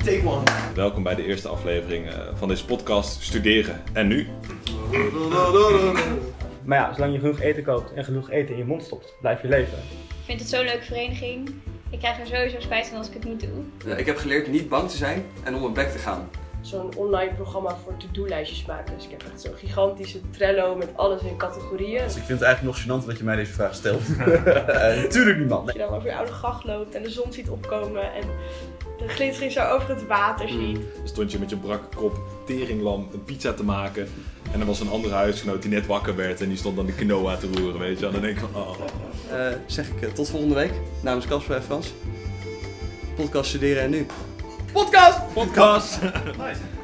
Take one. Welkom bij de eerste aflevering van deze podcast Studeren. En nu? Maar ja, zolang je genoeg eten koopt en genoeg eten in je mond stopt, blijf je leven. Ik vind het zo'n leuke vereniging. Ik krijg er sowieso spijt van als ik het niet doe. Ja, ik heb geleerd niet bang te zijn en om mijn bek te gaan. Zo'n online programma voor to-do-lijstjes maken. Dus ik heb echt zo'n gigantische Trello met alles in categorieën. Dus ik vind het eigenlijk nog gênant dat je mij deze vraag stelt. Tuurlijk niet, man. Dat je dan over je oude gracht loopt en de zon ziet opkomen en de glittering zo over het water ziet. Dan stond je met je brakke kop teringlam een pizza te maken. En er was een andere huisgenoot die net wakker werd en die stond dan de quinoa te roeren, weet je. En dan denk ik van, Zeg ik tot volgende week namens Casper en Frans. Podcast Studeren en nu. Podcast! Podcast! Nice.